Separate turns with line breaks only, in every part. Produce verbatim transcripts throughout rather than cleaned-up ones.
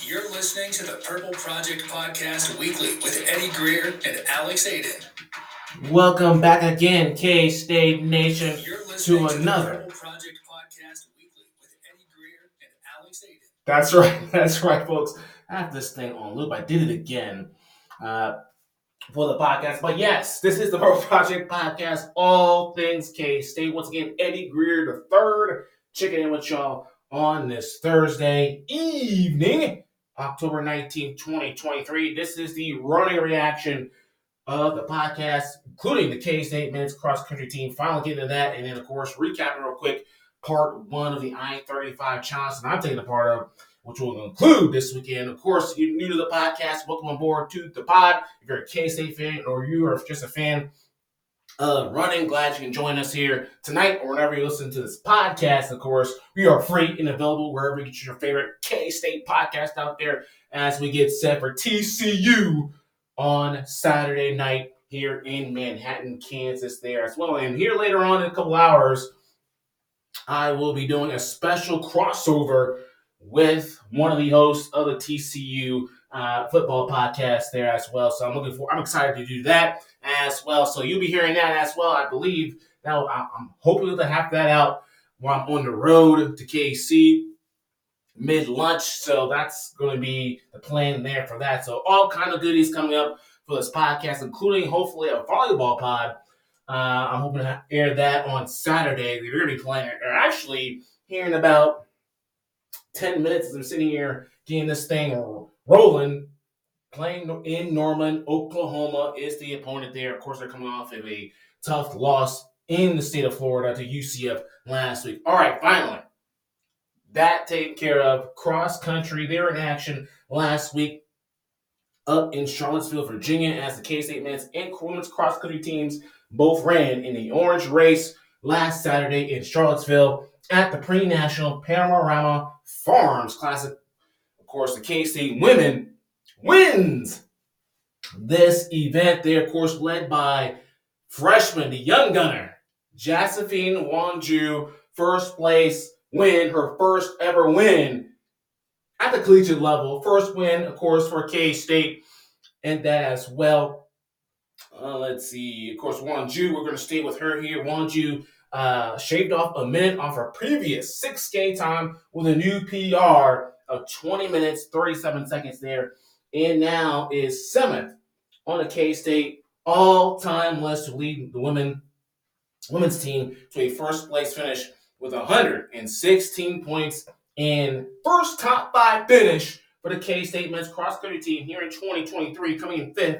You're listening to the Purple Project Podcast Weekly with Eddie Greer and Alex Aiden.
Welcome back again, K-State Nation,
You're listening
to
to the
another.
Purple Project Podcast Weekly with Eddie Greer and Alex Aiden.
That's right. That's right, folks. I have this thing on loop. I did it again uh, for the podcast. But yes, this is the Purple Project Podcast, all things K-State. Once again, Eddie Greer the third, checking in with y'all on this Thursday evening, October nineteenth, twenty twenty-three. This is the running reaction of the podcast, including the K-State men's cross-country team. Finally getting to that, and then, of course, recapping real quick part one of the I thirty-five challenge that I'm taking a part of, which will include this weekend. Of course, if you're new to the podcast, welcome on board to the pod. If you're a K-State fan or you are just a fan of running, glad you can join us here tonight or whenever you listen to this podcast. Of course, we are free and available wherever you get your favorite K-State podcast out there as we get set for T C U on Saturday night here in Manhattan, Kansas there as well. And here later on in a couple hours, I will be doing a special crossover with one of the hosts of the T C U uh, football podcast there as well. So I'm looking for, I'm excited to do that as well. So you'll be hearing that as well. I believe now I'm hoping to have that out while I'm on the road to K C mid-lunch, so that's going to be the plan there for that. So all kind of goodies coming up for this podcast, including hopefully a volleyball pod. Uh, I'm hoping to air that on Saturday. They're going to be playing. They're actually here in about ten minutes as I'm sitting here getting this thing rolling. Playing in Norman, Oklahoma is the opponent there. Of course, they're coming off of a tough loss in the state of Florida to U C F last week. All right, finally. That taken care of. Cross country, they were in action last week up in Charlottesville, Virginia, as the K-State men's and women's cross country teams both ran in the orange race last Saturday in Charlottesville at the pre-national Panorama Farms Classic. Of course, the K-State women wins this event. They, of course, led by freshman, the young gunner, Josephine Wanju, first place win, her first ever win at the collegiate level. First win, of course, for K-State, and that as well. Uh, let's see. Of course, Wanju, we're going to stay with her here. Wanju uh, shaved off a minute off her previous six K time with a new P R of twenty minutes, thirty-seven seconds there, and now is seventh on the K-State all-time list to lead the women women's team to a first-place finish with one hundred sixteen points and first top five finish for the K-State men's cross-country team here in twenty twenty-three, coming in fifth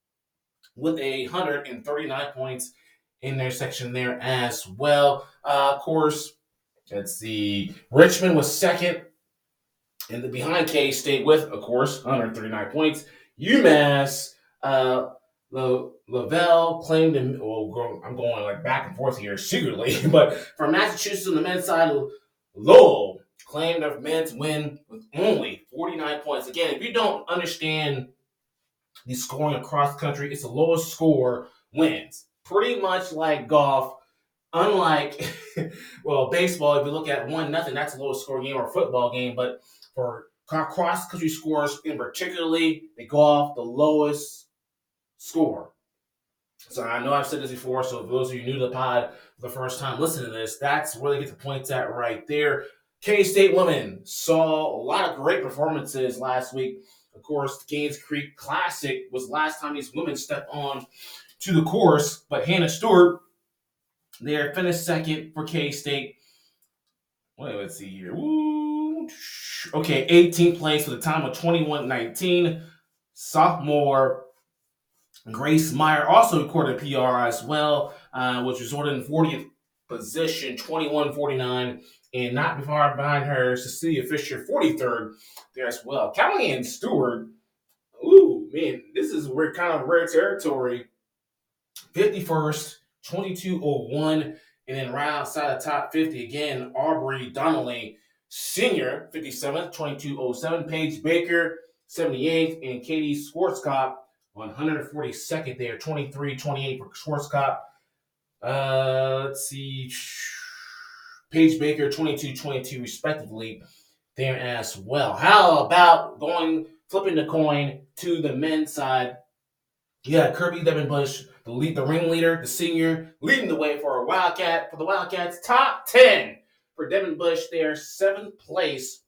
with a one hundred thirty-nine points in their section there as well. Uh, of course, let's see, Richmond was second and the behind K-State with, of course, one hundred thirty-nine points. UMass, uh, the Lavelle claimed, to, well, I'm going like back and forth here secretly, but for Massachusetts on the men's side, Lowell claimed their men's win with only forty-nine points. Again, if you don't understand the scoring across country, it's the lowest score wins. Pretty much like golf, unlike, well, baseball, if you look at one nothing, that's the lowest score game or football game, but for cross country scores in particularly, they go off the lowest score. So I know I've said this before, so for those of you new to the pod for the first time listening to this, that's where they get the points at right there. K-State women saw a lot of great performances last week. Of course, the Gaines Creek Classic was last time these women stepped on to the course, but Hannah Stewart, they finished second for K-State. Wait, let's see here. Woo. Okay, eighteenth place with a time of twenty-one nineteen. Sophomore Grace Meyer also recorded a P R as well, uh, which resulted in fortieth position, twenty-one forty-nine, and not far behind her, Cecilia Fisher, forty-third there as well. Kellyanne Stewart, ooh, man, this is rare, kind of rare territory. fifty-first, twenty-two oh one, and then right outside the top fifty again, Aubrey Donnelly, senior, fifty-seventh, twenty-two oh seven, Paige Baker, seventy-eighth, and Katie Schwarzkopf, one hundred forty-second there, twenty-three twenty-eight for Schwarzkopf. Uh, let's see. Paige Baker, twenty-two twenty-two respectively. there as well. How about going, flipping the coin to the men's side? Yeah, Kirby Devin-Bush, the lead, the ringleader, the senior, leading the way for a Wildcat, for the Wildcats, top ten for Devin-Bush there, seventh place.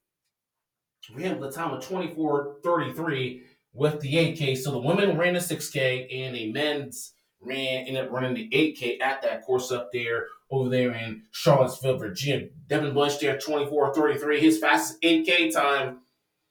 Ran with a time of twenty-four thirty-three with the eight K. So the women ran the six K and the men's ran ended up running the eight K at that course up there over there in Charlottesville, Virginia. Devin-Bush there, twenty-four thirty-three, his fastest eight K time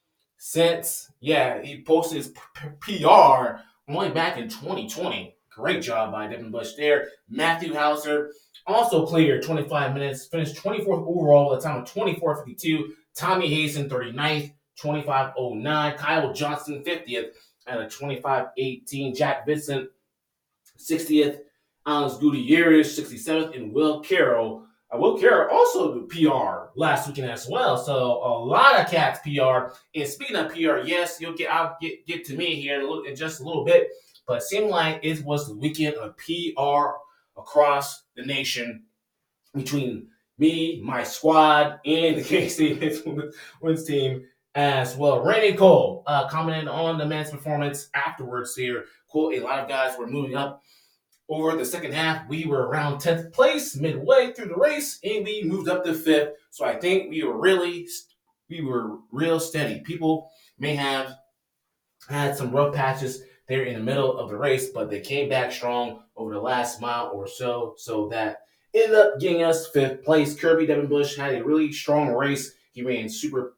since, yeah, he posted his P R only back in twenty twenty. Great job by Devin-Bush there. Matthew Hauser also cleared twenty-five minutes, finished twenty-fourth overall with a time of twenty-four fifty-two. Tommy Hazen, thirty-ninth, twenty-five oh nine. Kyle Johnson, fiftieth, at a twenty-five eighteen. Jack Vincent, sixtieth. Alex Gutierrez, sixty-seventh. And Will Carroll. Uh, Will Carroll also did P R last weekend as well. So a lot of cats P R. And speaking of P R, yes, you'll get I'll get, get to me here in, a little, in just a little bit. But it seemed like it was the weekend of P R across the nation between me, my squad, and the K-State Women's team as well. Randy Cole uh, commented on the men's performance afterwards here. Quote, a lot of guys were moving up over the second half. We were around tenth place midway through the race, and we moved up to fifth. So I think we were really, we were real steady. People may have had some rough patches there in the middle of the race, but they came back strong over the last mile or so, so that ended up getting us fifth place. Kirby Devin-Bush had a really strong race. He ran super,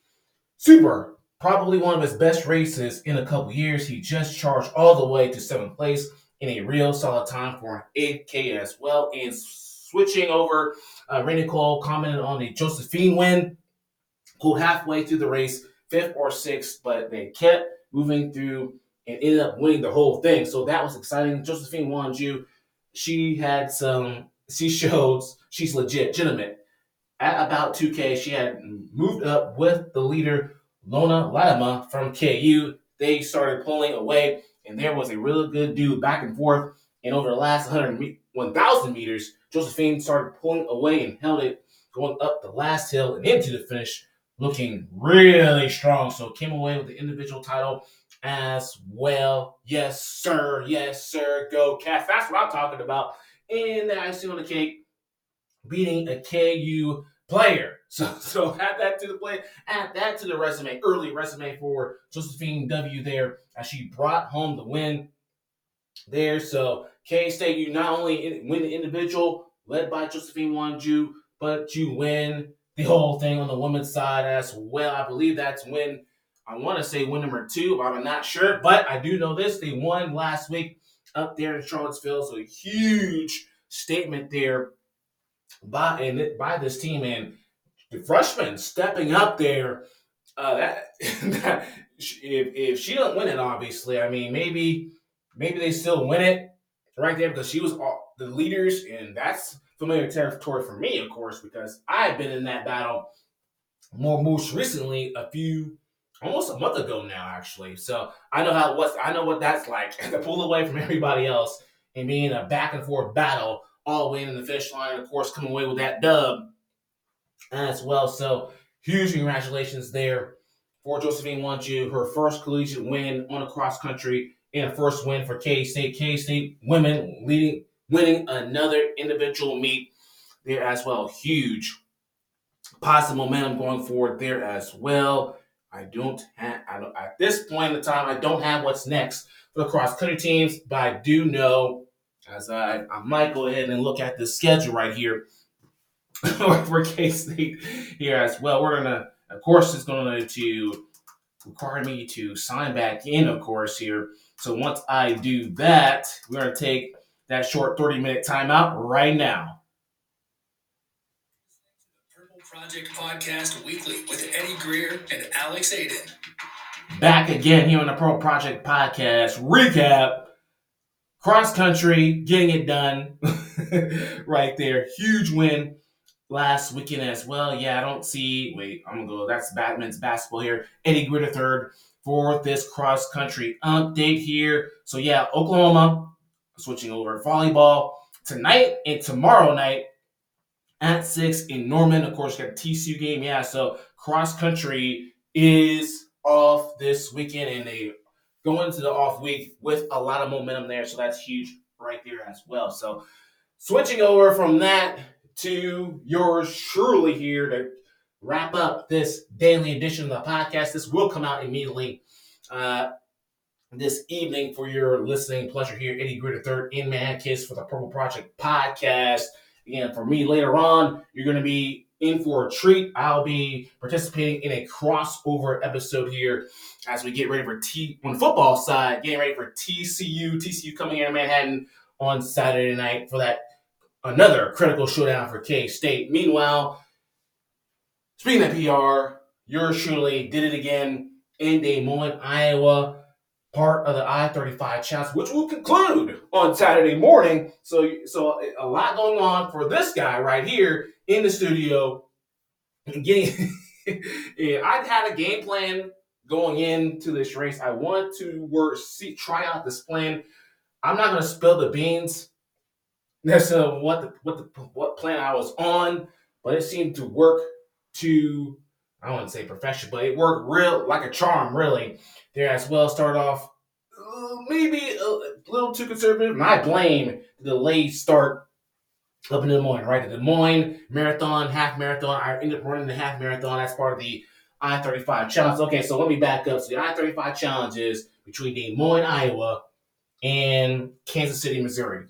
super, probably one of his best races in a couple years. He just charged all the way to seventh place in a real solid time for an eight K as well. And switching over, uh, Randy Cole commented on the Josephine win. Pulled halfway through the race, fifth or sixth, but they kept moving through and ended up winning the whole thing. So that was exciting. Josephine Wanju, she had some, she shows she's legit, legitimate. At about two K, she had moved up with the leader, Lona Latimer from K U. They started pulling away, and there was a really good dude back and forth. And over the last one thousand meters, Josephine started pulling away and held it going up the last hill and into the finish, looking really strong. So came away with the individual title as well. Yes, sir. Yes, sir. Go Cats. That's what I'm talking about. And the icing on the cake, beating a K U player. So, so add that to the play, add that to the resume, early resume for Josephine W there as she brought home the win there. So K-State, you not only win the individual led by Josephine Wanju, but you win the whole thing on the women's side as well. I believe that's win, I want to say win number two, but I'm not sure. But I do know this, they won last week up there in Charlottesville. So a huge statement there by and by this team, and the freshmen stepping up there. Uh, that, that if if she doesn't win it, obviously, I mean maybe maybe they still win it right there because she was all, the leaders, and that's familiar territory for me, of course, because I've been in that battle more most recently a few almost a month ago now, actually. So I know how what's I know what that's like to pull away from everybody else and be in a back and forth battle all the way in the finish line, of course, coming away with that dub as well. So huge congratulations there for Josephine Wanju, her first collegiate win on a cross country and a first win for K-State. K-State women leading, winning another individual meet there as well. Huge positive momentum going forward there as well. I don't have, I don't, at this point in time, I don't have what's next for the cross country teams, but I do know, as I, I might go ahead and look at the schedule right here for K-State here as well. We're going to, of course, it's going to require me to sign back in, of course, here. So once I do that, we're going to take that short thirty-minute timeout right now.
Purple Project Podcast Weekly with Eddie Greer and Alex Aiden.
Back again here on the Purple Project Podcast recap. Cross country, getting it done right there. Huge win last weekend as well. Yeah, I don't see. Wait, I'm gonna go. That's Batman's basketball here. Eddie Greer the third for this cross country update here. So yeah, Oklahoma switching over to volleyball tonight and tomorrow night. at six in Norman. Of course, got a T C U game. Yeah, so cross country is off this weekend, and they go into the off week with a lot of momentum there. So that's huge right there as well. So switching over from that to yours truly here to wrap up this daily edition of the podcast. This will come out immediately uh, this evening for your listening pleasure here. Eddie Greer the third in Man Kiss for the Purple Project podcast. Again, for me later on, you're going to be in for a treat. I'll be participating in a crossover episode here as we get ready for T on the football side, getting ready for T C U. T C U coming in Manhattan on Saturday night for that another critical showdown for K-State. Meanwhile, speaking of P R, yours truly did it again in Des Moines, Iowa, part of the I thirty-five challenge, which will conclude on Saturday morning. So, so a lot going on for this guy right here in the studio. Getting, yeah, I had a game plan going into this race. I want to work, see, try out this plan. I'm not going to spill the beans necessarily what the what the what plan I was on, but it seemed to work to, I wouldn't say perfection, but it worked real like a charm, really. There as well. Started off uh, maybe a little too conservative, and I blame the delayed start up in Des Moines, right? The Des Moines marathon, half marathon. I ended up running the half marathon. That's part of the I thirty-five challenge. Okay, so let me back up. So the I thirty-five challenge is between Des Moines, Iowa, and Kansas City, Missouri.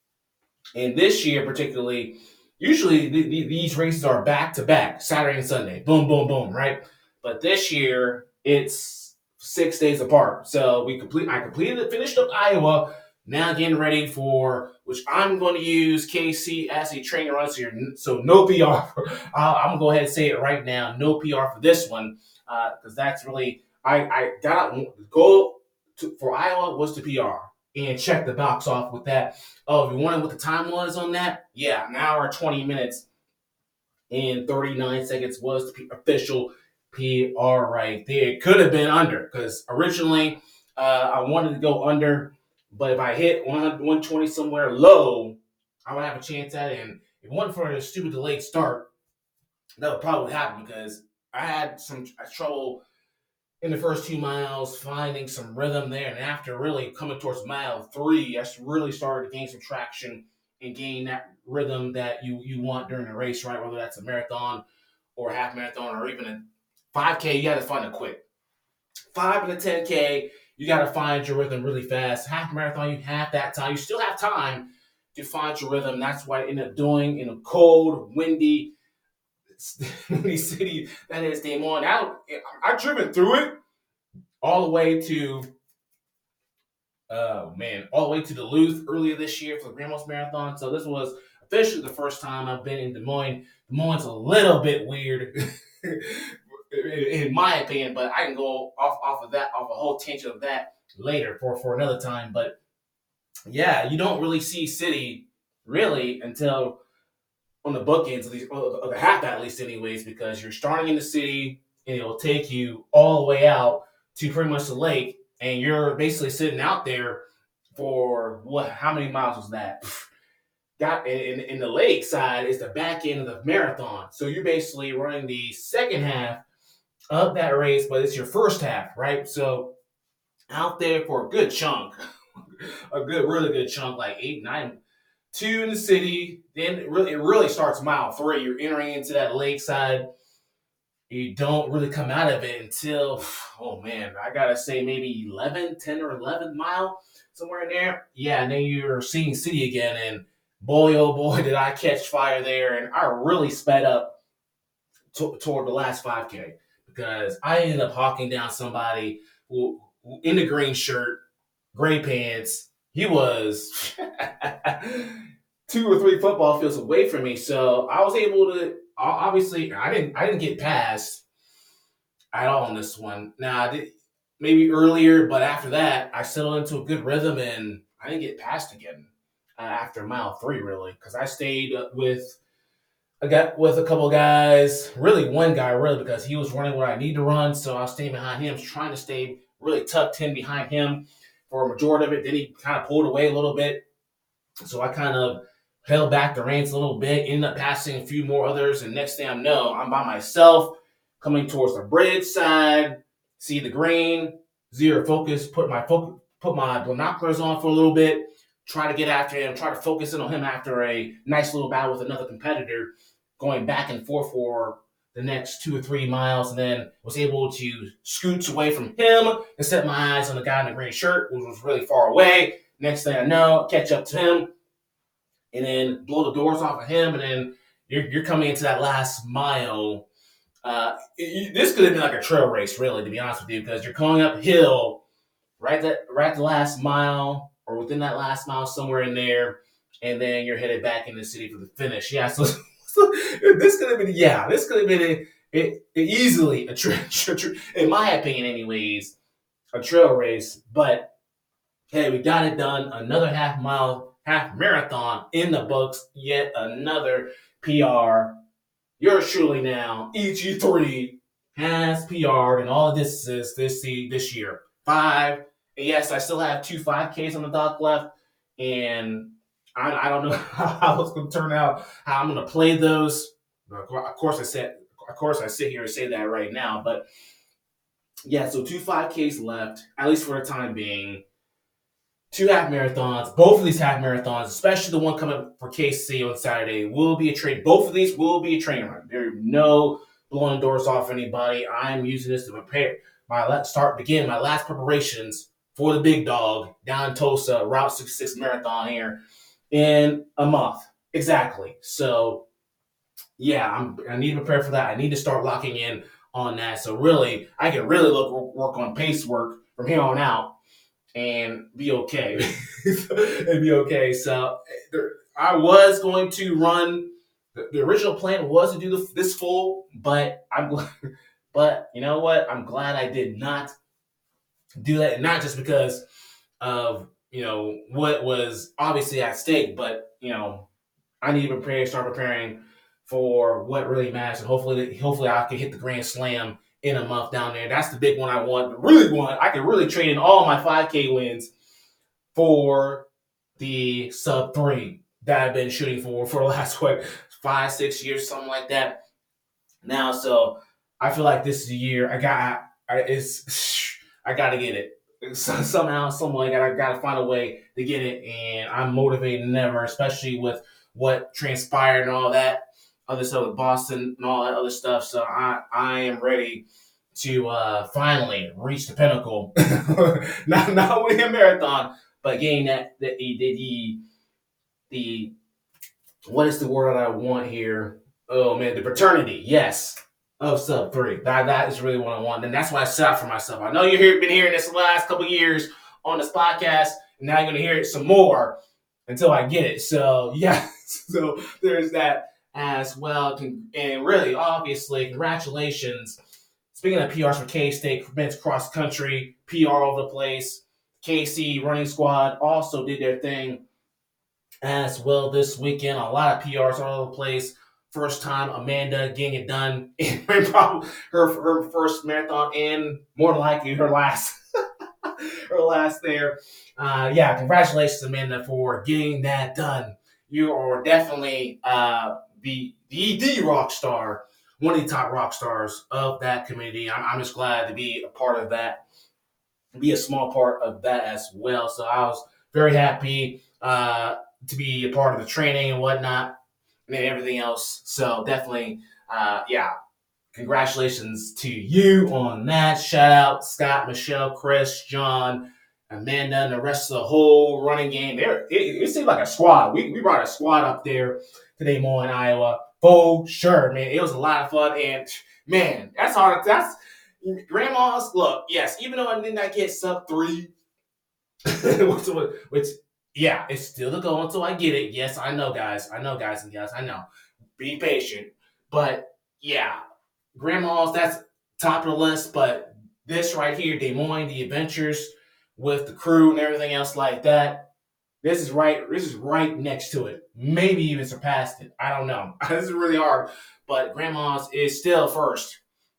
And this year, particularly, usually th- th- these races are back to back, Saturday and Sunday. Boom, boom, boom, right? But this year, it's six days apart. So we complete. I completed it, finished up Iowa. Now getting ready for, which I'm going to use K C as a training run. So, so no P R. For, uh, I'm going to go ahead and say it right now. No P R for this one because uh, that's really, I, I got the goal to, for Iowa was to P R. And check the box off with that. Oh, if you wondering what the time was on that? Yeah, an hour, twenty minutes, and thirty-nine seconds was the official P R right there. It could have been under, because originally uh, I wanted to go under, but if I hit one twenty somewhere low, I would have a chance at it. And if it wasn't for the stupid delayed start, that would probably happen, because I had some trouble in the first two miles, finding some rhythm there. And after really coming towards mile three, I really started to gain some traction and gain that rhythm that you, you want during a race, right? Whether that's a marathon or a half marathon or even a five K, you got to find it quick. five and a ten K, you got to find your rhythm really fast. Half marathon, you have that time. You still have time to find your rhythm. That's what I ended up doing in a cold, windy, windy city that is Des Moines. I, I driven through it all the way to, oh man, all the way to Duluth earlier this year for the Ramos Marathon. So this was officially the first time I've been in Des Moines. Des Moines is a little bit weird, in my opinion, but I can go off, off of that, off a whole tangent of that later for, for another time. But yeah, you don't really see city really until on the bookends of, these, of the half at least anyways, because you're starting in the city and it'll take you all the way out to pretty much the lake, and you're basically sitting out there for what? How many miles was that? Got in, in the lake side is the back end of the marathon, so you're basically running the second half of that race, but it's your first half, right? So out there for a good chunk, a good, really good chunk, like eight, nine. Two in the city, then it really, it really starts mile three. You're entering into that lakeside. You don't really come out of it until, oh man, I gotta say maybe eleven, ten or eleven mile, somewhere in there. Yeah, and then you're seeing city again, and boy, oh boy, did I catch fire there. And I really sped up to, toward the last five K, because I ended up hawking down somebody who, who in the green shirt, gray pants. He was two or three football fields away from me, so I was able to. Obviously, I didn't. I didn't get past at all on this one. Now, I did maybe earlier, but after that, I settled into a good rhythm, and I didn't get past again uh, after mile three, really, because I stayed with I got with a couple guys. Really, one guy, really, because he was running what I need to run, so I was staying behind him, trying to stay really tucked in behind him for a majority of it. Then he kind of pulled away a little bit, so I kind of held back the reins a little bit, ended up passing a few more others, and next thing I know, I'm by myself, coming towards the bridge side, see the green, zero focus, put my focus, put my binoculars on for a little bit, try to get after him, try to focus in on him after a nice little battle with another competitor, going back and forth for the next two or three miles, and then was able to scooch away from him and set my eyes on the guy in the green shirt, which was really far away. Next thing I know, catch up to him, and then blow the doors off of him, and then you're, you're coming into that last mile. Uh, it, this could have been like a trail race, really, to be honest with you, because you're going uphill right at, right at the last mile, or within that last mile, somewhere in there, and then you're headed back in the city for the finish. Yeah, so, so this could have been, yeah, this could have been a, a, a easily a trail, in my opinion, anyways, a trail race. But hey, we got it done. Another half mile, half marathon in the books. Yet another P R. Yours truly now, E G three, has P R'd in all the distances this this year. Five. And yes, I still have two five Ks on the dock left, and I, I don't know how it's going to turn out, how I'm going to play those. Of course, I said, of course, I sit here and say that right now, but yeah, so two five Ks left, at least for the time being. Two half marathons. Both of these half marathons, especially the one coming for K C on Saturday, will be a train. Both of these will be a train run. There are no blowing doors off anybody. I'm using this to prepare my let's start begin my last preparations for the big dog down in Tulsa Route sixty-six marathon here in a month. Exactly. So yeah, I'm, I need to prepare for that. I need to start locking in on that. So really, I can really look work on pace work from here on out and be okay. and be okay. So there, I was going to run. The, the original plan was to do the, this full, but I'm glad. But you know what? I'm glad I did not do that, and not just because of you know what was obviously at stake, but you know I need to prepare, start preparing for what really matters, and hopefully, hopefully I can hit the Grand Slam in a month down there. That's the big one I want. Really want. I can really trade in all my five K wins for the sub three that I've been shooting for for the last what five, six years, something like that. Now, so I feel like this is the year I got. I, it's I got to get it so, somehow, some way. I got to find a way to get it, and I'm motivated than ever, especially with what transpired and all that other stuff with Boston and all that other stuff. So I, I am ready to uh, finally reach the pinnacle. not not winning a marathon, but getting that the the, the the what is the word that I want here? Oh man, the paternity, yes, of sub three. That that is really what I want, and that's why I set out for myself. I know you've hear, been hearing this the last couple of years on this podcast, and now you're gonna hear it some more until I get it. So yeah, so there's that as well. And really, obviously, congratulations. Speaking of P Rs for K-State, men's cross country, P R all over the place. K C running squad also did their thing as well this weekend. A lot of P Rs all over the place. First time Amanda getting it done in probably her her first marathon and more than likely her last. her last there. Uh, yeah, congratulations, Amanda, for getting that done. You are definitely uh, the, the the rock star, one of the top rock stars of that community. I'm, I'm just glad to be a part of that, be a small part of that as well. So I was very happy uh, to be a part of the training and whatnot and everything else. So definitely, uh, yeah, congratulations to you on that. Shout out Scott, Michelle, Chris, John, Amanda, and the rest of the whole running game. There, it, it seemed like a squad. We we brought a squad up there to Des Moines, Iowa, for sure, man. It was a lot of fun, and man, that's hard. That's grandma's look. Yes, even though I did not get sub three, which, which yeah, it's still the goal until I get it. Yes, I know, guys. I know, guys and guys. I know. Be patient, but yeah, grandma's that's top of the list. But this right here, Des Moines, the adventures with the crew and everything else like that. This is right. This is right next to it. Maybe even surpassed it. I don't know. This is really hard. But grandma's is still first,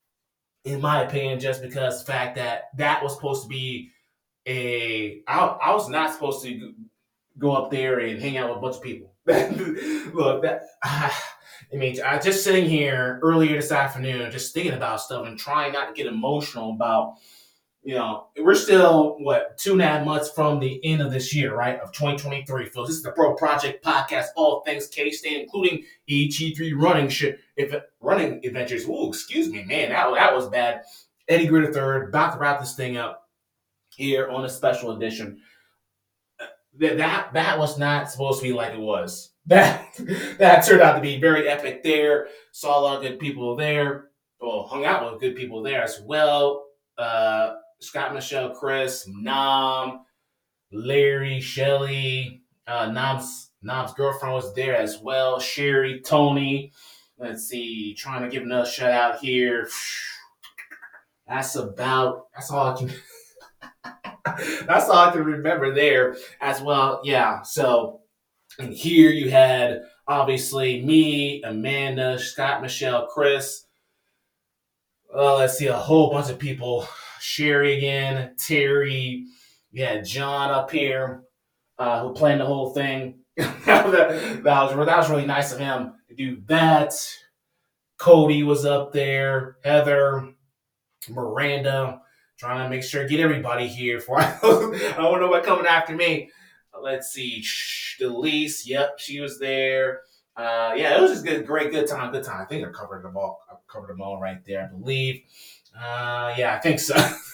in my opinion, just because the fact that that was supposed to be a. I, I was not supposed to go up there and hang out with a bunch of people. Look, that I mean, I just sitting here earlier this afternoon, just thinking about stuff and trying not to get emotional about. You know, we're still what two and a half months from the end of this year, right? Of twenty twenty-three. So this is the Pro Project Podcast, all things K-State, including E G three running shit, if running adventures. Ooh, excuse me, man, that that was bad. Eddie Grier the third, about to wrap this thing up here on a special edition. That that that was not supposed to be like it was. That that turned out to be very epic. There, saw a lot of good people there. Well, hung out with good people there as well. Uh, Scott, Michelle, Chris, Nam, Larry, Shelly, uh, Nam's Nam's girlfriend was there as well. Sherry, Tony. Let's see, trying to give another shout out here. That's about. That's all I can. That's all I can remember there as well. Yeah. So, and here you had obviously me, Amanda, Scott, Michelle, Chris. Uh, let's see, a whole bunch of people. Sherry again, Terry. You had John up here uh, who planned the whole thing. that, that, was, that was really nice of him to do that. Cody was up there. Heather, Miranda. Trying to make sure get everybody here for I don't want nobody coming after me. Let's see, Delise, yep, she was there. Uh, yeah, it was just good, great, good time, good time. I think I covered them all. I covered them all right there, I believe. Uh, yeah, I think so.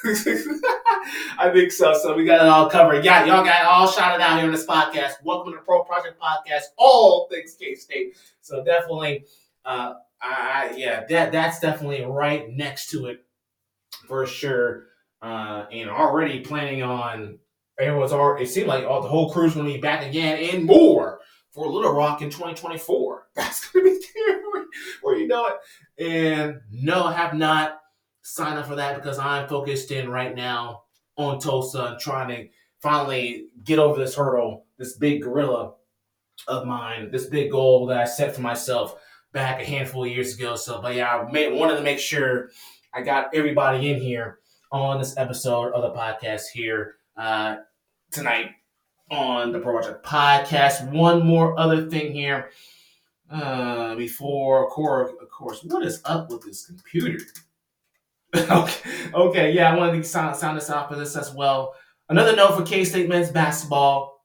I think so. So we got it all covered. Yeah, y'all got it all shouted out here on this podcast. Welcome to the Pro Project Podcast, all things K-State. So definitely, uh, I yeah, that that's definitely right next to it for sure. Uh, and already planning on everyone's already. It seemed like all the whole crew's going to be back again and more for Little Rock in twenty twenty-four. That's going to be there where you know it. And no, I have not signed up for that because I'm focused in right now on Tulsa and trying to finally get over this hurdle, this big gorilla of mine, this big goal that I set for myself back a handful of years ago. So, but yeah, I made, wanted to make sure I got everybody in here on this episode of the podcast here uh, tonight on the Pro Project Podcast. One more other thing here uh, before, of course, what is up with this computer? okay, okay, yeah, I wanted to sound, sound this out for this as well. Another note for K-State men's basketball.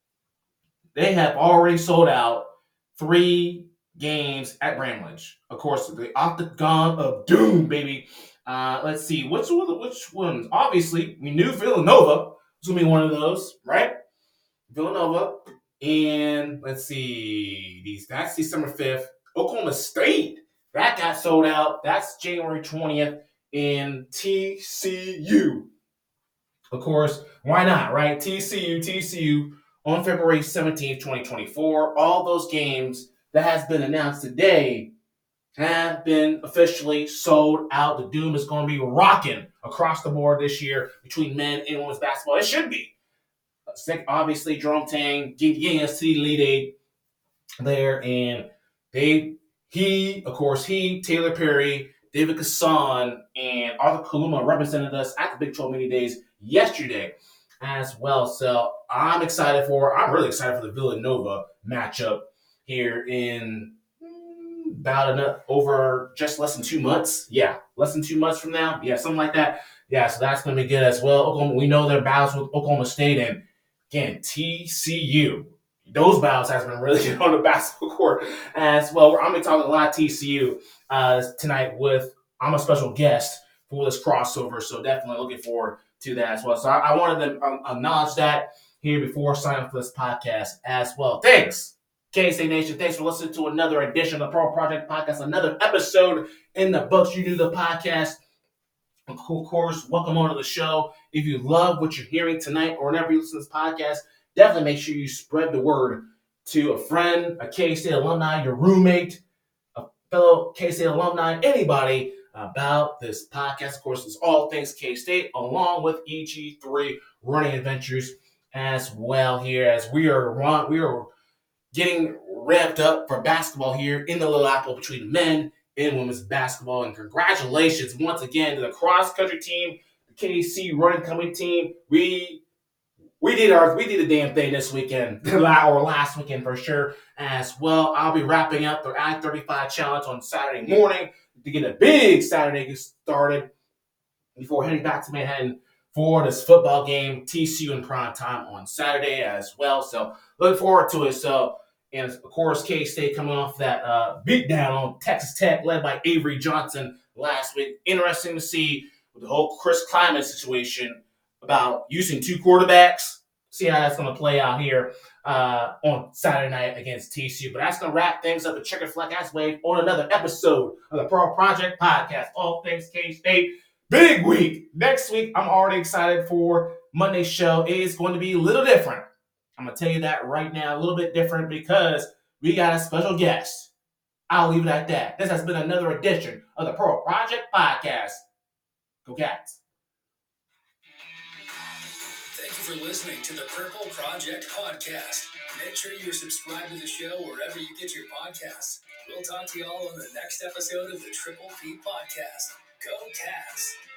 They have already sold out three games at Bramlage. Of course, the Octagon of Doom, baby. Uh, let's see, which one? Which ones? Obviously, we knew Villanova was going to be one of those, right? Villanova. And let's see, these that's December fifth. Oklahoma State, that got sold out. That's January twentieth in T C U. Of course, why not, right? T C U, T C U on February seventeenth, twenty twenty-four. All those games that has been announced today have been officially sold out. The Doom is going to be rocking across the board this year between men and women's basketball. It should be. Obviously, Jerome Tang getting us to the Elite Eight there. And they, he, of course, he, Taylor Perry, David Kassan, and Arthur Kaluma represented us at the Big twelve Media Days yesterday as well. So I'm excited for, I'm really excited for the Villanova matchup here in about an, over just less than two months. Yeah, less than two months from now. Yeah, something like that. Yeah, so that's going to be good as well. Oklahoma, we know their battles with Oklahoma State and, again, T C U. Those battles has been really good on the basketball court as well. I'm going to talk a lot of T C U uh, tonight with, I'm a special guest for this crossover, so definitely looking forward to that as well. So I, I wanted to um, acknowledge that here before signing up for this podcast as well. Thanks. K-State Nation, thanks for listening to another edition of the Pro Project Podcast, another episode in the books. You do the podcast. Of course, welcome on to the show. If you love what you're hearing tonight or whenever you listen to this podcast, definitely make sure you spread the word to a friend, a K-State alumni, your roommate, a fellow K-State alumni, anybody about this podcast. Of course, it's all things K-State, along with E G three running adventures as well here, as we are run, we are getting revved up for basketball here in the Little Apple between men and women's basketball. And congratulations once again to the cross-country team, the K C running coming team. We we did our we did a damn thing this weekend, or last weekend for sure as well. I'll be wrapping up the I thirty-five challenge on Saturday morning to get a big Saturday started before heading back to Manhattan for this football game, T C U in prime time on Saturday as well. So looking forward to it. So, and of course, K-State coming off that uh, beatdown on Texas Tech led by Avery Johnson last week. Interesting to see with the whole Chris Kleiman situation about using two quarterbacks. See how that's going to play out here uh, on Saturday night against T C U. But that's going to wrap things up at Chicken Flag Ass Wave on another episode of the Pearl Project Podcast. All things K-State. Big week. Next week, I'm already excited for Monday's show. It is going to be a little different. I'm going to tell you that right now, a little bit different because we got a special guest. I'll leave it at that. This has been another edition of the Pearl Project Podcast. Go Cats.
Thank you for listening to the Purple Project Podcast. Make sure you're subscribed to the show wherever you get your podcasts. We'll talk to you all on the next episode of the Triple P Podcast. Go Cats!